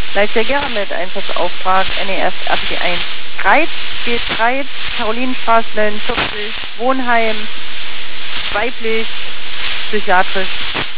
Leist sehr gerne mit. Einsatzauftrag NEF RTG1. Greiz, spielt Greiz, Karolinenstraße 49, Wohnheim, weiblich, psychiatrisch.